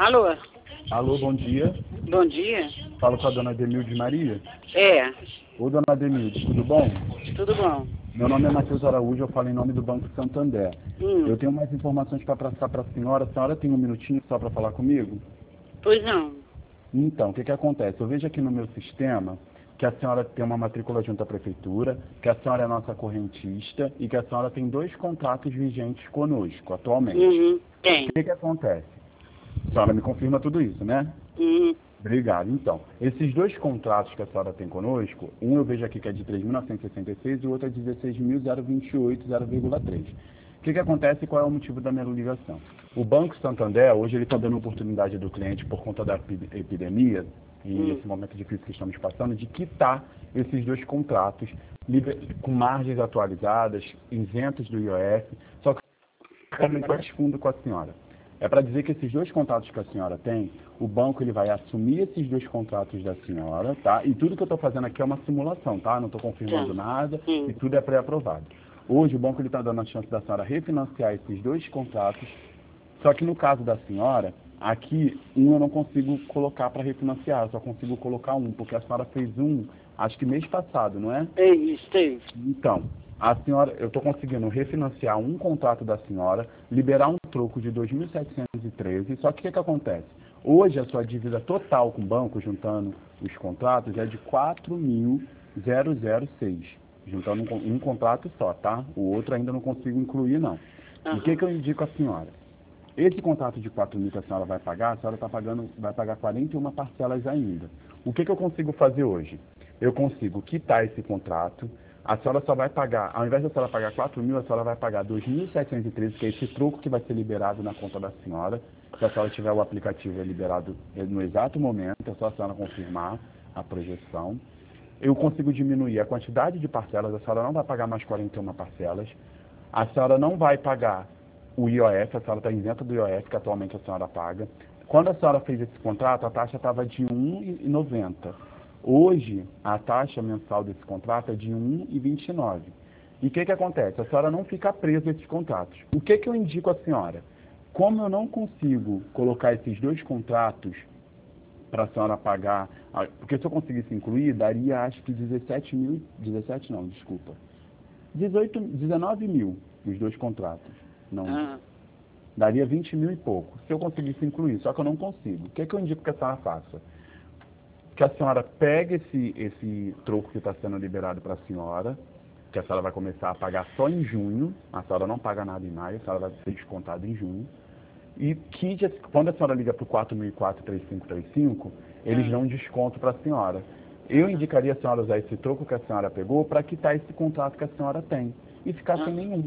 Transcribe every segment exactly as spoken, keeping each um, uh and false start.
Alô? Alô, bom dia. Bom dia. Falo com a dona Demilde Maria. É, Ô, dona Demilde, tudo bom? tudo bom? Meu nome é Matheus Araújo, eu falo em nome do Banco Santander. Hum, Eu tenho mais informações para passar para a senhora. A senhora tem um minutinho só para falar comigo? pois não. Então, o que, que acontece? Eu vejo aqui no meu sistema que a senhora tem uma matrícula junto à prefeitura, que a senhora é nossa correntista e que a senhora tem dois contratos vigentes conosco atualmente. Uhum, tem. O que, que acontece? A senhora me confirma tudo isso, né? Uhum, Obrigado. Então, esses dois contratos que a senhora tem conosco, um eu vejo aqui que é de três mil novecentos e sessenta e seis e o outro é de dezesseis mil vinte e oito, zero vírgula três. O que, que acontece e qual é o motivo da minha ligação? O Banco Santander, hoje ele está dando oportunidade do cliente por conta da epi- epidemia, e Hum. esse momento difícil que estamos passando, de quitar esses dois contratos liber- com margens atualizadas, isentos do I O F, só que eu quero ir mais fundo com a senhora. É para dizer que esses dois contratos que a senhora tem, o banco ele vai assumir esses dois contratos da senhora, tá? E tudo que eu estou fazendo aqui é uma simulação, tá? Não estou confirmando Tá. nada Hum. e tudo é pré-aprovado. Hoje o banco está dando a chance da senhora refinanciar esses dois contratos, só que no caso da senhora, aqui um eu não consigo colocar para refinanciar, eu só consigo colocar um, porque a senhora fez um, acho que mês passado, não é? É isso, tem. Então, a senhora, eu estou conseguindo refinanciar um contrato da senhora, liberar um troco de dois mil setecentos e treze, só que o que, que acontece? Hoje a sua dívida total com o banco, juntando os contratos, é de quatro mil e seis, juntando um, con- um contrato só, tá? O outro ainda não consigo incluir, não. E o que, Aham. que eu indico à senhora? Esse contrato de quatro mil que a senhora vai pagar, a senhora tá pagando, vai pagar quarenta e uma parcelas ainda. O que, que eu consigo fazer hoje? Eu consigo quitar esse contrato, a senhora só vai pagar, ao invés de a senhora pagar quatro mil, a senhora vai pagar dois mil setecentos e treze, que é esse troco que vai ser liberado na conta da senhora. Se a senhora tiver o aplicativo é liberado no exato momento, é só a senhora confirmar a projeção. Eu consigo diminuir a quantidade de parcelas, a senhora não vai pagar mais quarenta e uma parcelas, a senhora não vai pagar o I O F, a senhora está isenta do I O F, que atualmente a senhora paga. Quando a senhora fez esse contrato, a taxa estava de um real e noventa centavos. Hoje, a taxa mensal desse contrato é de um real e vinte e nove centavos. E o que, que acontece? A senhora não fica presa a esses contratos. O que, que eu indico à senhora? Como eu não consigo colocar esses dois contratos para a senhora pagar, ah, porque se eu conseguisse incluir, daria acho que dezessete mil, dezessete não, desculpa, dezoito, dezenove mil os dois contratos. Não, Ah, daria vinte mil e pouco, se eu conseguisse incluir, só que eu não consigo. O que, é que eu indico que a senhora faça? Que a senhora pegue esse, esse troco que está sendo liberado para a senhora, que a senhora vai começar a pagar só em junho, a senhora não paga nada em maio, a senhora vai ser descontada em junho, e que quando a senhora liga para o quatro mil e quatro, três cinco três cinco, eles Ah. dão um desconto para a senhora. Eu indicaria a senhora usar esse troco que a senhora pegou para quitar esse contrato que a senhora tem e ficar ah. sem nenhum.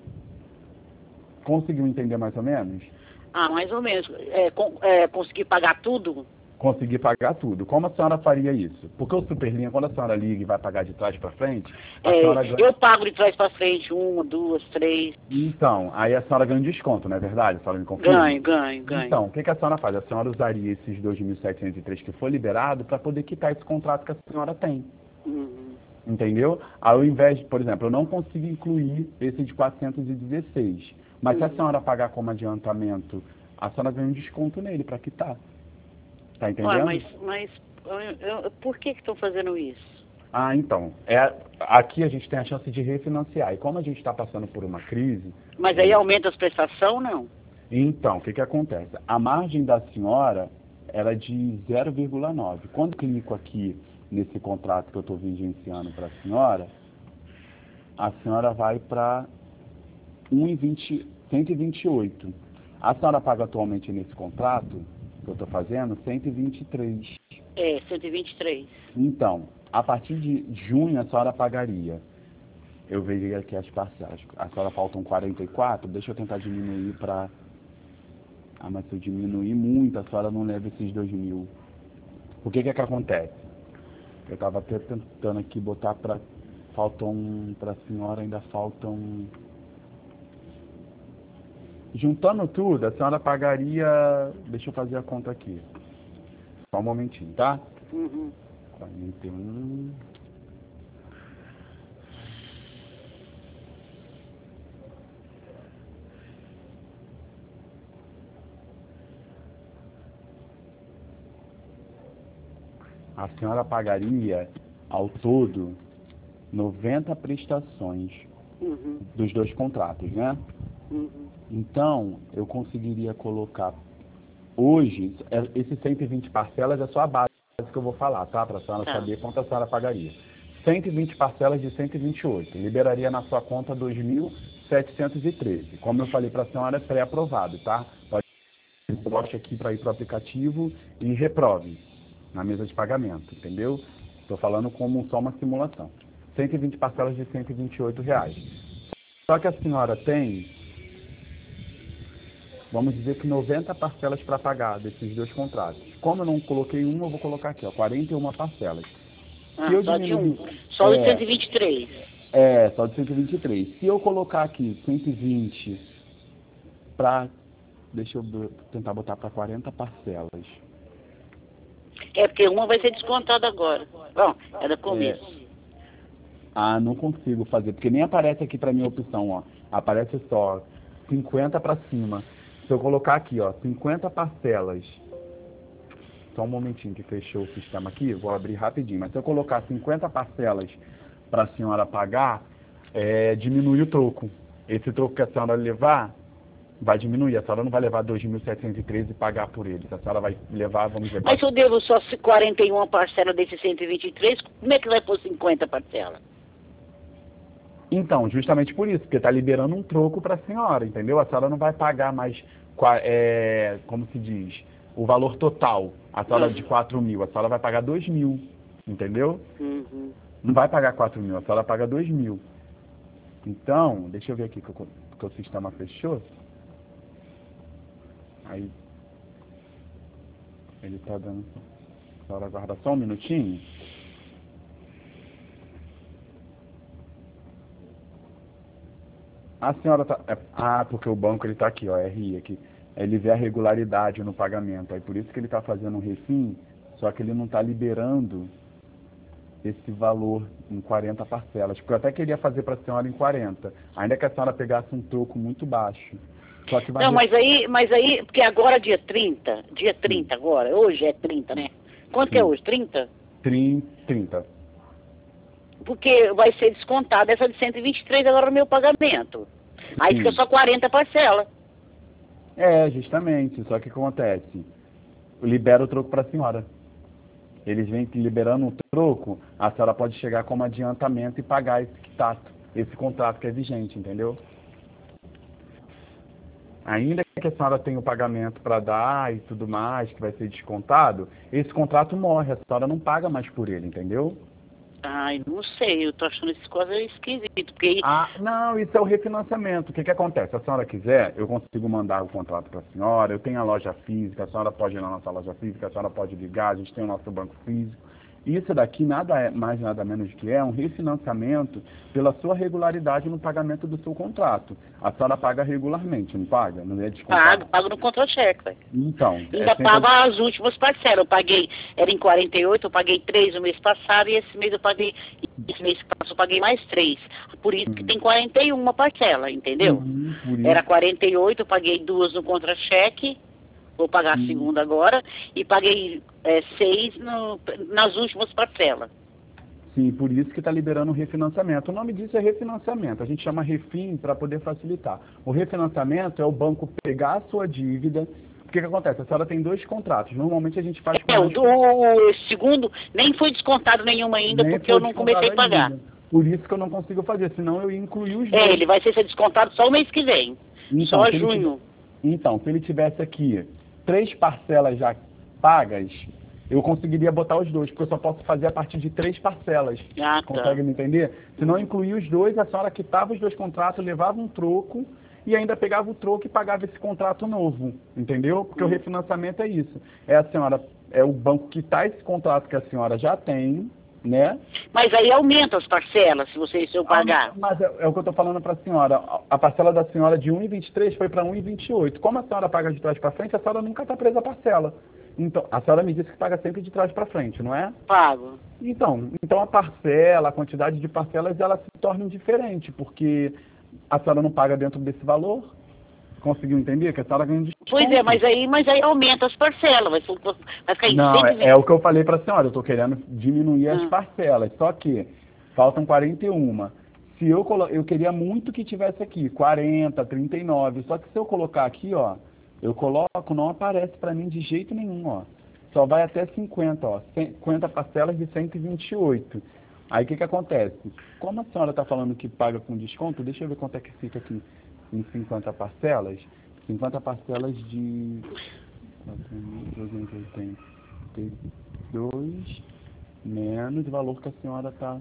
Conseguiu entender mais ou menos? Ah, mais ou menos. É, con- é, conseguir pagar tudo? Conseguir pagar tudo. Como a senhora faria isso? Porque o Superlinha, quando a senhora liga e vai pagar de trás para frente, a senhora É, ganha. eu pago de trás para frente, uma, duas, três. Então, aí a senhora ganha um desconto, não é verdade? A senhora me confirma? Ganho, ganho, ganho. Então, o que, que a senhora faz? A senhora usaria esses dois mil setecentos e três que foi liberado para poder quitar esse contrato que a senhora tem. Uhum. Entendeu? Ao invés, de, por exemplo, eu não consigo incluir esse de quatrocentos e dezesseis. Mas se a Uhum. senhora pagar como adiantamento, a senhora ganha um desconto nele para quitar. Tá Ué, entendendo? mas, mas eu- eu- por que que estão fazendo isso? Ah, então. É, aqui a gente tem a chance de refinanciar. E como a gente está passando por uma crise, Mas aí é, aumenta as prestações, não? então, o que, que acontece? A margem da senhora era de zero vírgula nove. Quando clico aqui nesse contrato que eu estou vigenciando para a senhora, a senhora vai para um e vinte, cento e vinte e oito. A senhora paga atualmente nesse contrato que eu estou fazendo cento e vinte e três. É, cento e vinte e três. Então, a partir de junho a senhora pagaria. Eu vejo aqui as parcelas. A senhora faltam quarenta e quatro, deixa eu tentar diminuir para... Ah, mas se eu diminuir muito, a senhora não leva esses dois mil. O que que é que acontece? Eu estava até tentando aqui botar para... Faltam, para a senhora ainda faltam... Juntando tudo, a senhora pagaria... Deixa eu fazer a conta aqui. Só um momentinho, tá? Uhum. quarenta e um... A senhora pagaria, ao todo, noventa prestações Uhum. dos dois contratos, né? Uhum. Então, eu conseguiria colocar hoje, esses cento e vinte parcelas é só a base que eu vou falar, tá? Para a senhora Tá. saber quanto a senhora pagaria. cento e vinte parcelas de cento e vinte e oito, liberaria na sua conta dois mil setecentos e treze. Como eu falei para a senhora, é pré-aprovado, tá? Pode bote aqui para ir para o aplicativo e reprove na mesa de pagamento, entendeu? Estou falando como só uma simulação. cento e vinte parcelas de cento e vinte e oito reais. Só que a senhora tem, vamos dizer que noventa parcelas para pagar desses dois contratos. Como eu não coloquei uma, eu vou colocar aqui, ó, quarenta e uma parcelas. Ah, Se eu só de diminuir, um. Só de é, cento e vinte e três. é, só de cento e vinte e três. Se eu colocar aqui cento e vinte para, deixa eu tentar botar para quarenta parcelas. É porque uma vai ser descontada agora. Bom, é do começo. É, ah, não consigo fazer, porque nem aparece aqui para minha opção, ó. Aparece só cinquenta para cima. Se eu colocar aqui, ó, cinquenta parcelas. Só um momentinho que fechou o sistema aqui, vou abrir rapidinho. Mas se eu colocar cinquenta parcelas para a senhora pagar, é, diminui o troco. Esse troco que a senhora levar vai diminuir. A senhora não vai levar dois mil setecentos e treze e pagar por ele. A senhora vai levar, vamos ver... Mas se eu devo só quarenta e uma parcelas desses cento e vinte e três, como é que vai pôr cinquenta parcelas? Então, justamente por isso, porque está liberando um troco para a senhora, entendeu? A senhora não vai pagar mais, é, como se diz, o valor total, a senhora de quatro mil, a senhora vai pagar dois mil, entendeu? Uhum. Não vai pagar quatro mil, a senhora paga dois mil. Então, deixa eu ver aqui, porque o sistema fechou. Aí, ele está dando... A senhora aguarda só um minutinho. A senhora tá... É, ah, porque o banco ele tá aqui, ó, R I aqui. Ele vê a regularidade no pagamento. Aí por isso que ele está fazendo um refim, só que ele não está liberando esse valor em quarenta parcelas. Porque eu até queria fazer para a senhora em quarenta. Ainda que a senhora pegasse um troco muito baixo. Só que vai... Não, mas aí, mas aí, porque agora é dia trinta, dia trinta agora, hoje é trinta, né? Quanto Sim. que é hoje? trinta? trinta. Porque vai ser descontado essa de cento e vinte e três agora no meu pagamento. Aí Sim. fica só quarenta parcelas. É, justamente. Só que acontece, libera o troco para a senhora. Eles vêm liberando o troco, a senhora pode chegar como adiantamento e pagar esse quitato, esse contrato que é vigente, entendeu? Ainda que a senhora tenha o pagamento para dar e tudo mais, que vai ser descontado, esse contrato morre, a senhora não paga mais por ele, entendeu? Ai, não sei, eu tô achando essas coisas esquisitas, porque aí... Ah, não, isso é o refinanciamento. O que que acontece? Se a senhora quiser, eu consigo mandar o contrato para a senhora, eu tenho a loja física, a senhora pode ir na nossa loja física, a senhora pode ligar, a gente tem o nosso banco físico. Isso daqui nada é mais, nada menos que é um refinanciamento pela sua regularidade no pagamento do seu contrato. A senhora paga regularmente, não paga? Não é descontado? Pago, pago no contra-cheque, velho. Então. Ainda é sempre... pago as últimas parcelas. Eu paguei, era em quarenta e oito, eu paguei três no mês passado e esse mês eu paguei, esse mês passado eu paguei mais três. Por isso que Hum. tem quarenta e uma parcela, entendeu? Uhum, por isso. Era quarenta e oito, eu paguei duas no contra-cheque, vou pagar a Hum. segunda agora, e paguei é, seis no, nas últimas parcelas. Sim, por isso que está liberando o refinanciamento. O nome disso é refinanciamento. A gente chama refim para poder facilitar. O refinanciamento é o banco pegar a sua dívida. O que, que acontece? A senhora tem dois contratos. Normalmente a gente faz com É, o, dois... o, o segundo nem foi descontado nenhuma ainda, Nem porque foi eu não comecei a pagar. ainda. Por isso que eu não consigo fazer, senão eu ia incluir os É, dois. ele vai ser descontado só o mês que vem. Então, só se ele junho. tive- Então, se ele tivesse aqui três parcelas já pagas, eu conseguiria botar os dois, porque eu só posso fazer a partir de três parcelas. Ah, tá. Consegue me entender? Se não incluir os dois, a senhora quitava os dois contratos, levava um troco e ainda pegava o troco e pagava esse contrato novo, entendeu? Porque Hum. o refinanciamento é isso. É a senhora, é o banco quitar esse contrato que a senhora já tem, né? Mas aí aumenta as parcelas, se você se eu pagar. Ah, mas é, é o que eu estou falando para a senhora. A- A parcela da senhora de um e vinte e três foi para um e vinte e oito. Como a senhora paga de trás para frente, a senhora nunca está presa à parcela. Então, a senhora me disse que paga sempre de trás para frente, não é? Pago. Então, então a parcela, a quantidade de parcelas, ela se torna diferente, porque a senhora não paga dentro desse valor. Conseguiu entender? Que a senhora ganha desconto. Pois é, mas aí, mas aí aumenta as parcelas, vai, vai ficar em Não, cento e vinte. é, é o que eu falei para a senhora, eu estou querendo diminuir as Ah. parcelas, só que faltam quarenta e um. Se eu colo... eu queria muito que tivesse aqui quarenta, trinta e nove, só que se eu colocar aqui, ó, eu coloco, não aparece para mim de jeito nenhum, ó. Só vai até cinquenta, ó, cinquenta parcelas de cento e vinte e oito. Aí o que que acontece? Como a senhora está falando que paga com desconto, deixa eu ver quanto é que fica aqui em cinquenta parcelas. cinquenta parcelas de quatro mil trezentos e oitenta e dois menos o valor que a senhora está...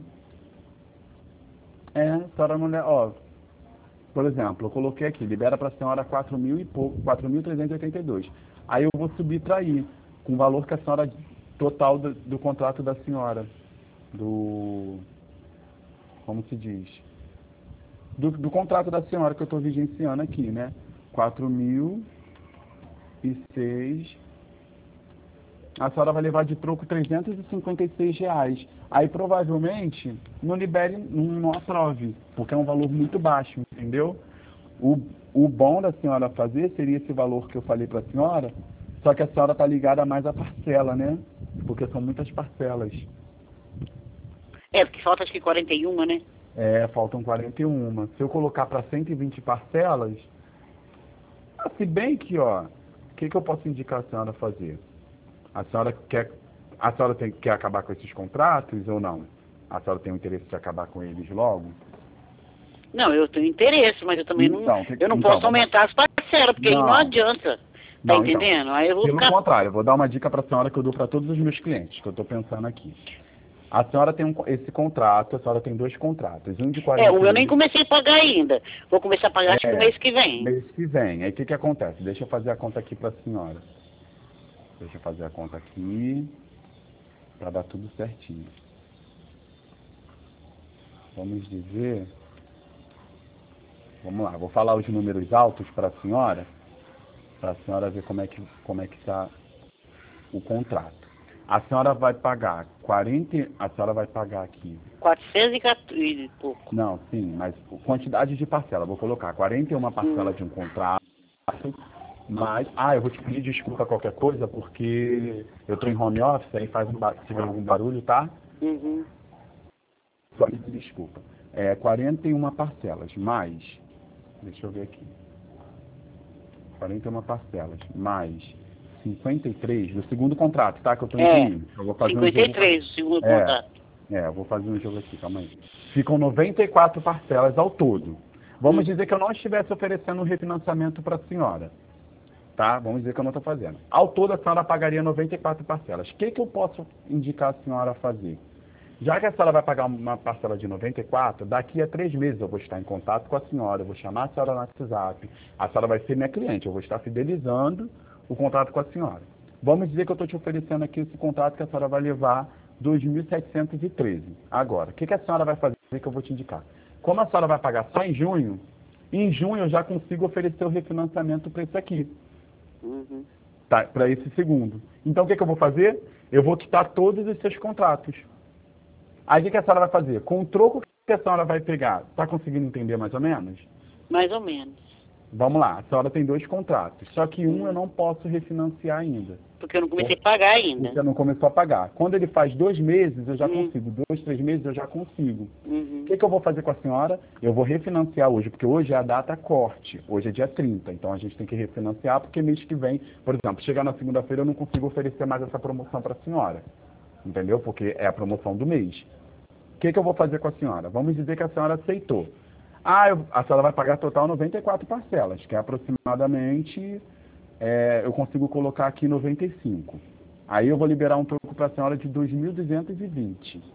É, a senhora não... Ó, por exemplo, eu coloquei aqui, libera para a senhora quatro mil e pouco, quatro mil trezentos e oitenta e dois. Aí eu vou subtrair com o valor que a senhora... total do, do contrato da senhora. Do... Como se diz? Do, do contrato da senhora que eu estou vigenciando aqui, né? quatro mil e seis. A senhora vai levar de troco trezentos e cinquenta e seis reais. Aí provavelmente não libere, não, não aprove, porque é um valor muito baixo, entendeu? O, o bom da senhora fazer seria esse valor que eu falei para a senhora, só que a senhora está ligada mais à parcela, né? Porque são muitas parcelas. É, porque falta acho que quarenta e um, né? É, faltam quarenta e um. Se eu colocar para cento e vinte parcelas, se bem que, ó, o que, que eu posso indicar a senhora fazer? A senhora quer, a senhora tem, quer acabar com esses contratos ou não? A senhora tem o interesse de acabar com eles logo? Não, eu tenho interesse, mas eu também Então, não, que, eu não então, posso aumentar as parcelas, porque não, aí não adianta. Tá não, entendendo? Então, aí eu vou pelo ficar... contrário, eu vou dar uma dica para a senhora que eu dou para todos os meus clientes, que eu estou pensando aqui. A senhora tem um, esse contrato, a senhora tem dois contratos, um de quarenta. É, o eu nem comecei a pagar ainda. Vou começar a pagar é, acho que no mês que vem. Mês que vem. Aí o que, que acontece? Deixa eu fazer a conta aqui para a senhora. Deixa eu fazer a conta aqui, para dar tudo certinho. Vamos dizer... Vamos lá, vou falar os números altos para a senhora, para a senhora ver como é que como é que está o contrato. A senhora vai pagar quarenta, a senhora vai pagar aqui. quatrocentos e quatorze e pouco. Não, sim, mas quantidade de parcela, vou colocar quarenta e uma parcela hum. de um contrato, mas, ah, eu vou te pedir desculpa qualquer coisa, porque eu estou em home office, aí faz um bar... se tiver algum barulho, tá? Uhum. Só me desculpa. É quarenta e uma parcelas, mais, deixa eu ver aqui, quarenta e uma parcelas, mais cinquenta e três do segundo contrato, tá? Que eu estou É, incluindo. Eu vou fazer cinquenta um e jogo... três o segundo é, contrato. É, eu vou fazer um jogo aqui, calma aí. Ficam noventa e quatro parcelas ao todo. Vamos Hum. dizer que eu não estivesse oferecendo um refinanciamento para a senhora. Tá? Vamos dizer que eu não estou fazendo. Ao todo, a senhora pagaria noventa e quatro parcelas. O que, que eu posso indicar a senhora a fazer? Já que a senhora vai pagar uma parcela de noventa e quatro, daqui a três meses eu vou estar em contato com a senhora, eu vou chamar a senhora no WhatsApp, a senhora vai ser minha cliente, eu vou estar fidelizando o contrato com a senhora. Vamos dizer que eu estou te oferecendo aqui esse contrato que a senhora vai levar dois mil setecentos e treze. Agora, o que, que a senhora vai fazer que eu vou te indicar? Como a senhora vai pagar só em junho, em junho eu já consigo oferecer o refinanciamento para esse aqui. Uhum. Tá, para esse segundo. Então o que, que eu vou fazer? Eu vou quitar todos os seus contratos. Aí o que, que a senhora vai fazer? Com o troco que a senhora vai pegar, está conseguindo entender mais ou menos? Mais ou menos. Vamos lá, a senhora tem dois contratos, só que um eu não posso refinanciar ainda. Porque eu não comecei a pagar ainda. Você não começou a pagar. Quando ele faz dois meses, eu já Hum. consigo. Dois, três meses, eu já consigo. Uhum. O que, que eu vou fazer com a senhora? Eu vou refinanciar hoje, porque hoje é a data corte. Hoje é dia trinta, então a gente tem que refinanciar, porque mês que vem, por exemplo, chegar na segunda-feira eu não consigo oferecer mais essa promoção para a senhora. Entendeu? Porque é a promoção do mês. O que, que eu vou fazer com a senhora? Vamos dizer que a senhora aceitou. Ah, eu, a senhora vai pagar total noventa e quatro parcelas, que é aproximadamente, é, eu consigo colocar aqui noventa e cinco. Aí eu vou liberar um troco para a senhora de dois mil duzentos e vinte.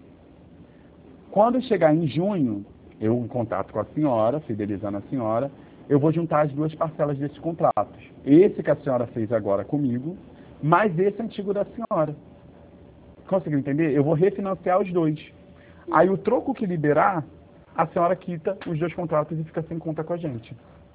Quando chegar em junho, eu em contato com a senhora, fidelizando a senhora, eu vou juntar as duas parcelas desses contratos. Esse que a senhora fez agora comigo, mais esse antigo da senhora. Conseguiu entender? Eu vou refinanciar os dois. Aí o troco que liberar, a senhora quita os dois contratos e fica sem conta com a gente.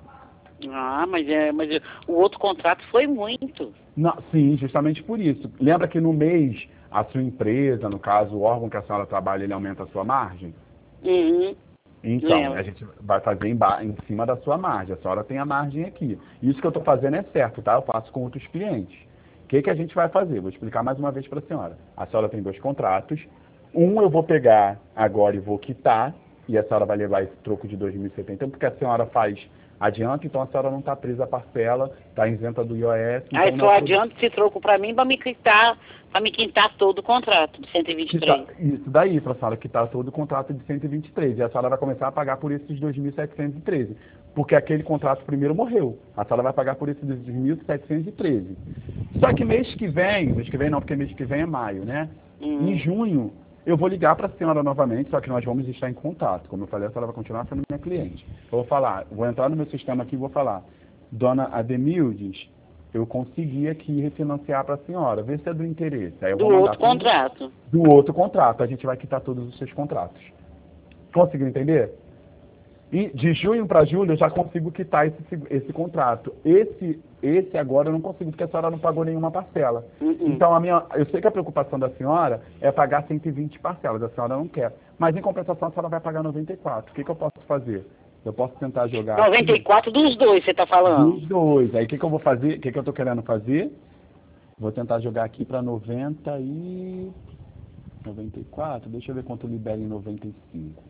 Ah, mas, é, mas eu- o outro contrato foi muito. Não, sim, justamente por isso. Lembra que no mês, a sua empresa, no caso, o órgão que a senhora trabalha, ele aumenta a sua margem? Uhum. Então, Lembro. a gente vai fazer em, ba- em cima da sua margem. A senhora tem a margem aqui. Isso que eu estou fazendo é certo, tá? Eu faço com outros clientes. O que, que a gente vai fazer? Vou explicar mais uma vez para a senhora. A senhora tem dois contratos. Um eu vou pegar agora e vou quitar. E a senhora vai levar esse troco de dois mil e setenta, porque a senhora faz adianto, então a senhora não está presa à parcela, está isenta do I O S. Então Aí não só é adianta esse troco para mim para me quitar, para me quitar todo o contrato de cento e vinte e três. Quitar- isso daí, para a senhora quitar todo o contrato de cento e vinte e três. E a senhora vai começar a pagar por esses dois mil setecentos e treze. Porque aquele contrato primeiro morreu. A senhora vai pagar por esses dois mil setecentos e treze. Só que mês que vem, mês que vem não, porque mês que vem é maio, né? Hum. Em junho, eu vou ligar para a senhora novamente, só que nós vamos estar em contato. Como eu falei, a senhora vai continuar sendo minha cliente. Eu vou falar, vou entrar no meu sistema aqui e vou falar. Dona Ademildes, eu consegui aqui refinanciar para a senhora, ver se é do interesse. Aí eu Do vou mandar outro tudo- contrato. do outro contrato. A gente vai quitar todos os seus contratos. Conseguiu entender? E de junho para julho eu já consigo quitar esse, esse contrato. Esse, esse agora eu não consigo, porque a senhora não pagou nenhuma parcela. Uhum. Então, a minha, eu sei que a preocupação da senhora é pagar cento e vinte parcelas, a senhora não quer. Mas, em compensação, a senhora vai pagar noventa e quatro. O que, que eu posso fazer? Eu posso tentar jogar noventa e quatro dos dois, você está falando? dos dois. Aí, o que, que eu vou fazer? O que, que eu estou querendo fazer? Vou tentar jogar aqui para noventa e... noventa e quatro. Deixa eu ver quanto libera em noventa e cinco.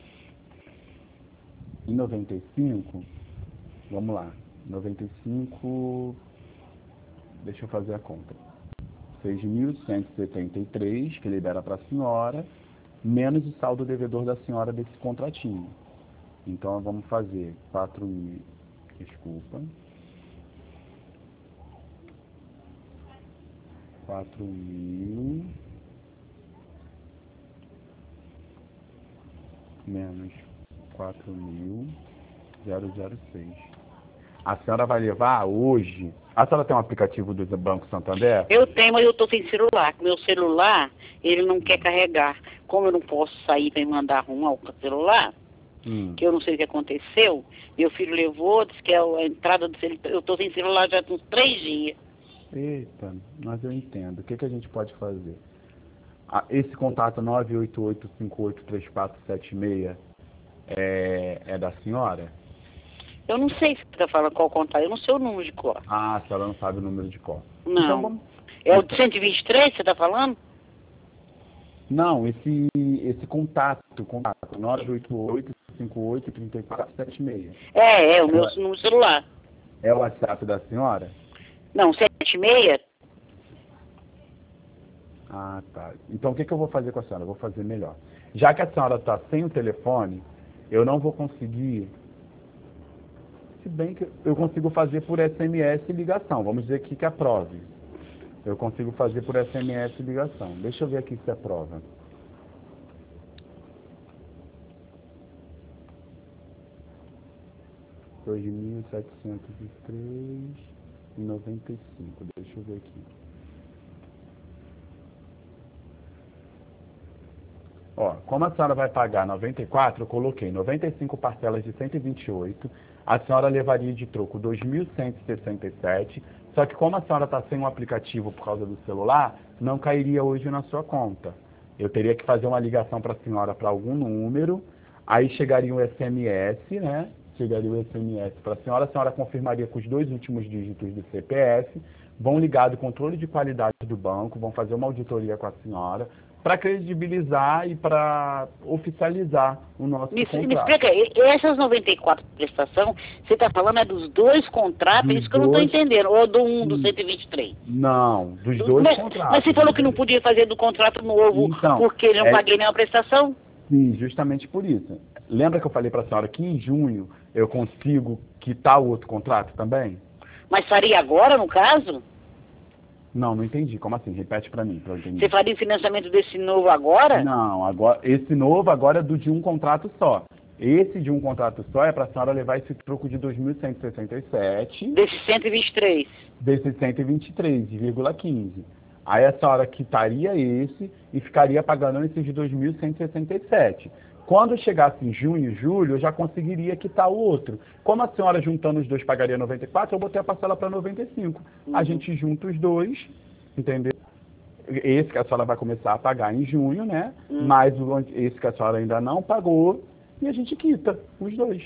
Em noventa e cinco, vamos lá, noventa e cinco, deixa eu fazer a conta, seis mil cento e setenta e três que libera para a senhora, menos o saldo devedor da senhora desse contratinho. Então, vamos fazer quatro mil, desculpa, quatro mil, menos quatro mil, zero zero seis. A senhora vai levar hoje... A senhora tem um aplicativo do Banco Santander? Eu tenho, mas eu estou sem celular. Meu celular, ele não quer carregar. Como eu não posso sair para mandar arrumar o celular, Hum. que eu não sei o que aconteceu, meu filho levou, disse que é a entrada do celular. Eu estou sem celular já há uns três dias. Eita, mas eu entendo. O que, que a gente pode fazer? Ah, esse contato nove oito oito cinco oito três quatro sete seis é, é da senhora? Eu não sei se você está falando qual contato, eu não sei o número de cor. Ah, a senhora não sabe o número de cor. Não. Então, vamos... É o de cento e vinte e três que você está falando? Não, esse, esse contato, contato nove oito oito cinco oito três quatro sete seis. É, é o meu É. número de celular. É o WhatsApp da senhora? Não, sete seis. Ah, tá. Então, o que, que eu vou fazer com a senhora? Eu vou fazer melhor. Já que a senhora está sem o telefone, eu não vou conseguir... Se bem que eu consigo fazer por S M S e ligação. Vamos dizer aqui que aprove. Eu consigo fazer por S M S e ligação. Deixa eu ver aqui se aprova. dois mil setecentos e três e noventa e cinco. Deixa eu ver aqui. Ó, como a senhora vai pagar noventa e quatro, eu coloquei noventa e cinco parcelas de cento e vinte e oito, a senhora levaria de troco dois mil cento e sessenta e sete, só que como a senhora está sem um aplicativo por causa do celular, não cairia hoje na sua conta. Eu teria que fazer uma ligação para a senhora para algum número, aí chegaria um S M S, né? Chegaria o S M S para a senhora, a senhora confirmaria com os dois últimos dígitos do C P F, vão ligar do controle de qualidade do banco, vão fazer uma auditoria com a senhora, para credibilizar e para oficializar o nosso Me, me contrato. explica, e- essas noventa e quatro prestação, você está falando é dos dois contratos, é Dos isso que eu não estou dois. entendendo, ou do um do Hum. cento e vinte e três? Não, dos dois mas, contratos. mas você falou que não podia fazer do contrato novo Então, porque eu não é- paguei nenhuma prestação? Sim, justamente por isso. Lembra que eu falei para a senhora que em junho eu consigo quitar o outro contrato também? Mas faria agora, no caso? Não, não entendi. Como assim? Repete para mim, para eu entender. Você faria o financiamento desse novo agora? Não, agora, esse novo agora é do de um contrato só. Esse de um contrato só é para a senhora levar esse troco de dois mil cento e sessenta e sete, Desse cento e vinte e três? desse cento e vinte e três vírgula quinze. Aí a senhora quitaria esse e ficaria pagando esse de dois mil cento e sessenta e sete. Quando chegasse em junho e julho, eu já conseguiria quitar o outro. Como a senhora juntando os dois pagaria noventa e quatro, eu botei a parcela para noventa e cinco. Uhum. A gente junta os dois, entendeu? Esse que a senhora vai começar a pagar em junho, né? Uhum. Mas o, esse que a senhora ainda não pagou, e a gente quita os dois.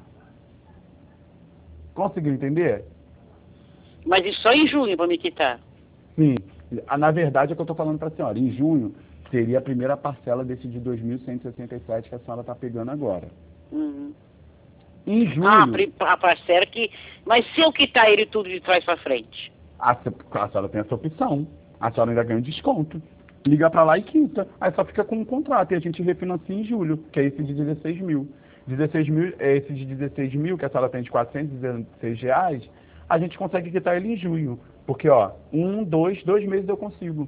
Conseguiu entender? Mas isso só em junho para me quitar. Sim. Na verdade, é o que eu estou falando para a senhora. Em junho, seria a primeira parcela desse de dois mil cento e sessenta e sete que a senhora está pegando agora. Uhum. Em julho... Ah, a parcela que... Mas se eu quitar ele tudo de trás para frente? A, a senhora tem essa opção. A senhora ainda ganha um desconto. Liga para lá e quita. Aí só fica com um contrato e a gente refinancia em julho, que é esse de dezesseis mil. dezesseis mil, é esse de dezesseis mil, que a senhora tem de quatrocentos e dezesseis reais, a gente consegue quitar ele em junho. Porque, ó, um, dois, dois meses eu consigo.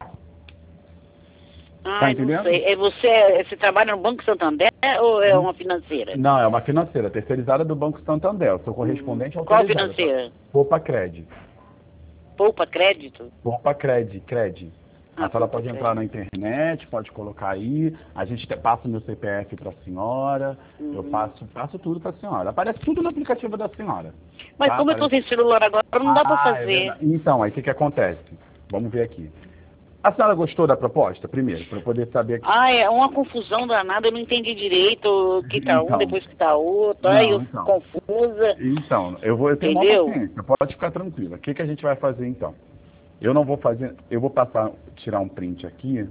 Ah, não sei. É você, você trabalha no Banco Santander ou é uma financeira? Não, é uma financeira, terceirizada do Banco Santander. Eu sou correspondente ao Qual financeira? Poupa Cred. Poupa Crédito? Poupa Cred, Cred. Ah, a senhora pode Cred. entrar na internet, pode colocar aí, a gente passa o meu C P F para a senhora, uhum. eu passo, passo tudo para a senhora. Aparece tudo no aplicativo da senhora. Mas tá? como Aparece... eu estou sem celular agora, não ah, dá para fazer. É então, aí o que, que acontece? Vamos ver aqui. A senhora gostou da proposta, primeiro, para eu poder saber... Que... Ah, é uma confusão danada, eu não entendi direito, que tá então, um, depois que tá outro, não, aí eu então. fico confusa. Então, eu, vou, eu tenho Entendeu? uma paciência, pode ficar tranquila. O que, que a gente vai fazer então? Eu não vou fazer, eu vou passar, tirar um print aqui.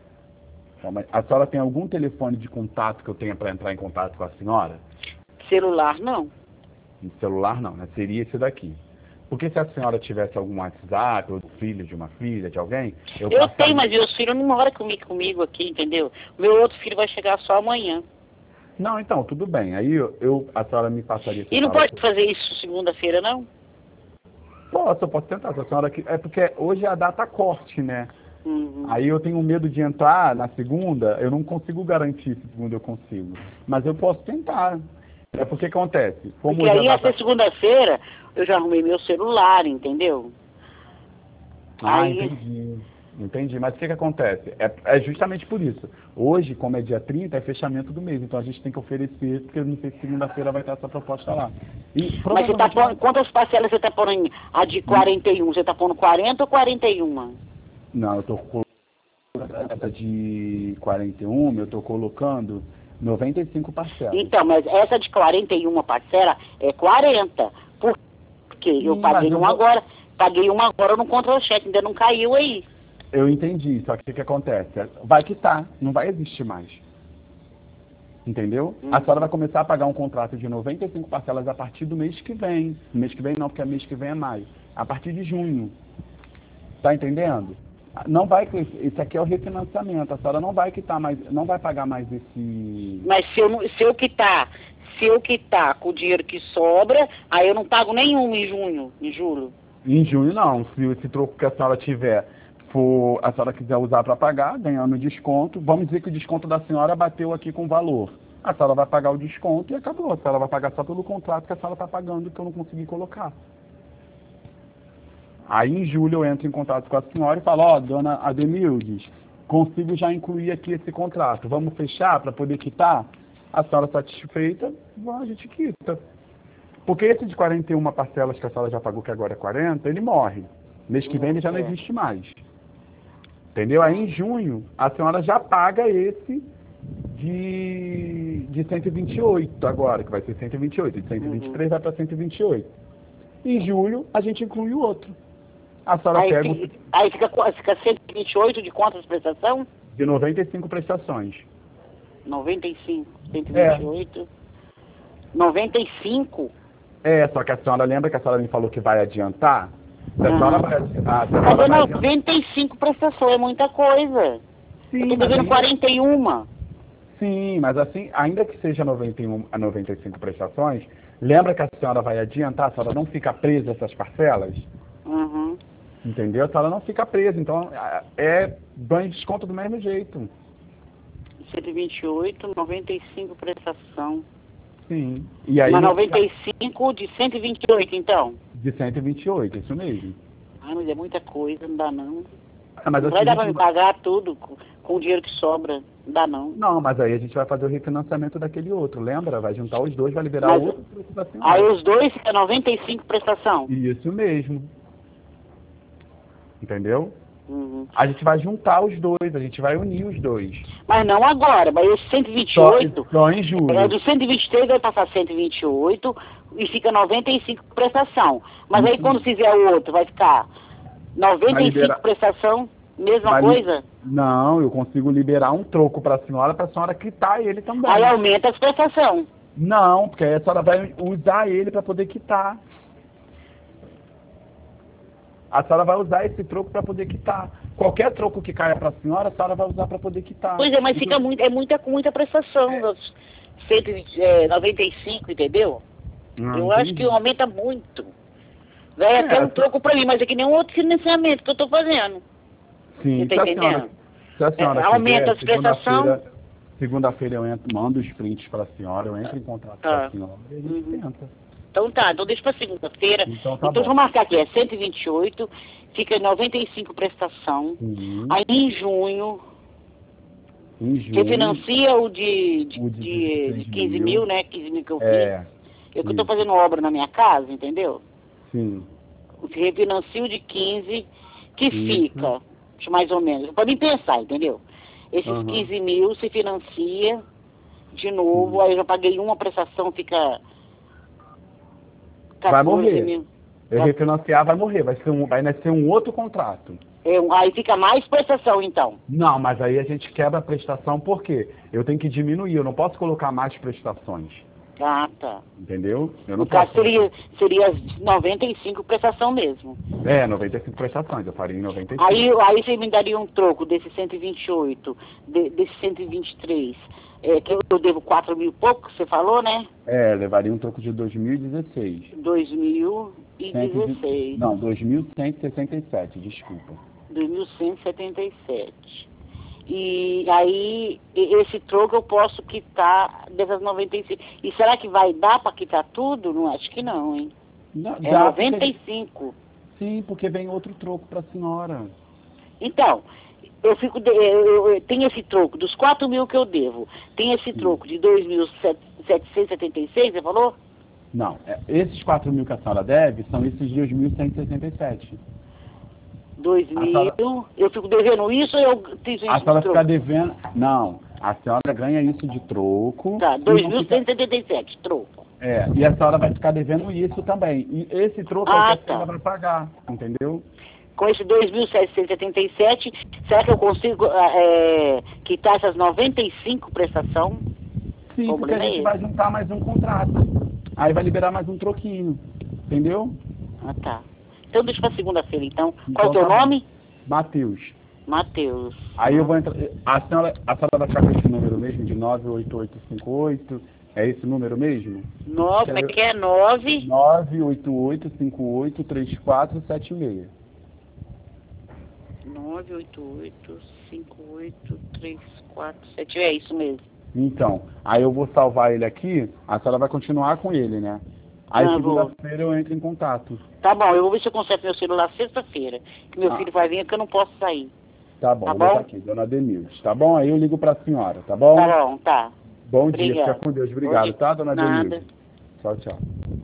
A senhora tem algum telefone de contato que eu tenha para entrar em contato com a senhora? Celular, não. No celular não, né? Seria esse daqui. Porque se a senhora tivesse algum WhatsApp, ou filho de uma filha, de alguém... Eu, eu tenho, mas meus filhos não moram comigo, comigo aqui, entendeu? Meu outro filho vai chegar só amanhã. Não, então, tudo bem. Aí eu, eu a senhora me passaria... E não pode fazer isso segunda-feira, não? Posso, eu posso tentar. Se a senhora... É porque hoje é a data corte, né? Uhum. Aí eu tenho medo de entrar na segunda, eu não consigo garantir se segunda eu consigo. Mas eu posso tentar. É porque acontece. Como porque aí, data... até segunda-feira, eu já arrumei meu celular, entendeu? Ah, aí... entendi. Entendi. Mas o que que acontece? É, é justamente por isso. Hoje, como é dia trinta, é fechamento do mês. Então a gente tem que oferecer, porque eu não sei se segunda-feira vai ter essa proposta lá. E, mas você tá pondo, quantas parcelas você está pondo em, a de quarenta e um? Você está pondo quarenta ou quarenta e um? Não, eu estou colocando essa de quarenta e um, eu estou colocando noventa e cinco parcelas. Então, mas essa de quarenta e uma parcela é quarenta. Por quê? Eu Sim, paguei eu uma vou... agora, paguei uma agora no contra-cheque, ainda não caiu aí. Eu entendi, só que o que, que acontece? Vai quitar, não vai existir mais. Entendeu? Uhum. A senhora vai começar a pagar um contrato de noventa e cinco parcelas a partir do mês que vem. Mês que vem não, porque mês que vem é maio. A partir de junho. Tá entendendo? Não vai, isso aqui é o refinanciamento. A senhora não vai quitar mais, não vai pagar mais esse... Mas se eu, se eu quitar, se eu quitar com o dinheiro que sobra, aí eu não pago nenhum em junho, em julho. Em junho não. Se esse troco que a senhora tiver, for, a senhora quiser usar para pagar, ganhando desconto, vamos dizer que o desconto da senhora bateu aqui com valor. A senhora vai pagar o desconto e acabou. A senhora vai pagar só pelo contrato que a senhora está pagando, que eu não consegui colocar. Aí em julho eu entro em contato com a senhora e falo, ó, oh, dona Ademildes, consigo já incluir aqui esse contrato. Vamos fechar para poder quitar? A senhora satisfeita, a gente quita. Porque esse de quarenta e uma parcelas que a senhora já pagou, que agora é quarenta, ele morre. Mês que vem ele já não existe mais. Entendeu? Aí em junho, a senhora já paga esse de, de cento e vinte e oito agora, que vai ser cento e vinte e oito. De cento e vinte e três uhum. vai para cento e vinte e oito. Em julho, a gente inclui o outro. A senhora aí, pega... O... Aí fica, fica cento e vinte e oito de quantas prestação? De noventa e cinco prestações. noventa e cinco. cento e vinte e oito. É. noventa e cinco? É, só que a senhora lembra que a senhora me falou que vai adiantar? Se a senhora vai, a senhora mas vai noventa e cinco prestações é muita coisa. Sim, eu tô devendo ainda... quarenta e um. Sim, mas assim, ainda que seja noventa e um a noventa e cinco prestações, lembra que a senhora vai adiantar, a senhora não fica presa a essas parcelas? Uhum. Entendeu? A senhora não fica presa, então é banho de desconto do mesmo jeito. cento e vinte e oito, noventa e cinco prestação. Sim. E aí, mas noventa e cinco de cento e vinte e oito, então? De cento e vinte e oito, isso mesmo. Ah, mas é muita coisa, não dá não. Ah, mas não vai dar para me pagar tudo com, com o dinheiro que sobra, não dá não. Não, mas aí a gente vai fazer o refinanciamento daquele outro, lembra? Vai juntar os dois, vai liberar o outro. Aí os dois é noventa e cinco prestação? Isso mesmo. Entendeu? Uhum. A gente vai juntar os dois, a gente vai unir os dois. Mas não agora, mas esse cento e vinte e oito... Só, só em julho. É, do cento e vinte e três vai passar cento e vinte e oito e fica noventa e cinco prestação. Mas Isso. aí quando fizer o outro, vai ficar noventa e cinco liberar... prestação, mesma vai coisa? Li... Não, eu consigo liberar um troco para a senhora, para a senhora quitar ele também. Aí aumenta as prestações. Não, porque aí a senhora vai usar ele para poder quitar. A senhora vai usar esse troco para poder quitar. Qualquer troco que caia para a senhora, a senhora vai usar para poder quitar. Pois é, mas fica muito, é muita, muita prestação, é. cento e noventa e cinco, entendeu? Não, eu entendi. acho que aumenta muito. Vai é, até um troco para mim, mas é que nem um outro financiamento que eu estou fazendo. Sim, você tá se entendendo? A senhora, se a senhora é, aumenta quiser, as prestações. Segunda-feira eu entro, mando os prints para a senhora, eu entro em contato tá. com a senhora e a gente uhum. tenta. Então tá, então deixa para segunda-feira. Então tá então bom. vou marcar aqui, é cento e vinte e oito, fica noventa e cinco prestação. Uhum. Aí em junho, em junho, você financia o de, de, o de, de, de quinze mil, né? quinze mil que eu é, fiz. Eu que estou fazendo obra na minha casa, entendeu? Sim. Você refinancia o de quinze, que Isso. fica, mais ou menos, para mim pensar, entendeu? Esses uhum. quinze mil se financia de novo, uhum. aí eu já paguei uma prestação, fica... Vai morrer. Mil. Eu refinanciar, vai morrer. Vai, ser um, vai nascer um outro contrato. É, aí fica mais prestação, então? Não, mas aí a gente quebra a prestação, por quê? Eu tenho que diminuir, eu não posso colocar mais prestações. Ah, tá. Entendeu? Eu não no caso, posso. seria, seria noventa e cinco prestação mesmo. É, noventa e cinco prestações, eu faria em noventa e cinco. Aí, aí você me daria um troco desse cento e vinte e oito, de, desse cento e vinte e três, é, que eu devo quatro mil e pouco, você falou, né? É, levaria um troco de dois mil e dezesseis. dois mil e dezesseis. Não, dois mil cento e sessenta e sete, desculpa. dois mil cento e setenta e sete. E aí, esse troco eu posso quitar dessas noventa e cinco. E será que vai dar para quitar tudo? Não acho que não, hein? Não, é noventa e cinco. Porque... Sim, porque vem outro troco para a senhora. Então, eu fico de, eu, eu, tem esse troco dos quatro mil que eu devo. Tem esse troco de dois mil setecentos e setenta e seis, você falou? Não, é, esses quatro mil que a senhora deve são esses dois mil cento e sessenta e sete. dois mil, senhora... eu fico devendo isso ou eu fiz isso a senhora de fica devendo, não, a senhora ganha isso de troco. Tá, dois mil cento e setenta e sete, fica... troco. É, e a senhora vai ficar devendo isso também. E esse troco ah, é o que a tá. senhora vai pagar, entendeu? Com esse dois mil setecentos e setenta e sete, será que eu consigo é, quitar essas noventa e cinco prestação? Sim, porque a gente é vai juntar mais um contrato. Aí vai liberar mais um troquinho, entendeu? Ah, tá. Então deixa para segunda-feira, então. então. Qual é o teu tá nome? Matheus. Matheus. Aí ah. eu vou entrar... A senhora, a senhora vai ficar com esse número mesmo, de nove oito oito cinco oito? É esse número mesmo? nove, como é que é? nove... nove oito oito cinco oito três quatro sete seis. nove oito oito cinco oito três quatro sete seis, é isso mesmo. Então, aí eu vou salvar ele aqui, a senhora vai continuar com ele, né? Aí ah, segunda-feira eu entro em contato. Tá bom, eu vou ver se eu conserto meu celular sexta-feira, que meu ah. filho vai vir porque eu não posso sair. Tá bom, tá vou bom? botar aqui, dona Denilde, tá bom? Aí eu ligo pra senhora, tá bom? Tá bom, tá. Bom Obrigada. dia, fica com Deus. Obrigado, dia. tá, dona Nada. Denilde? Tchau, tchau.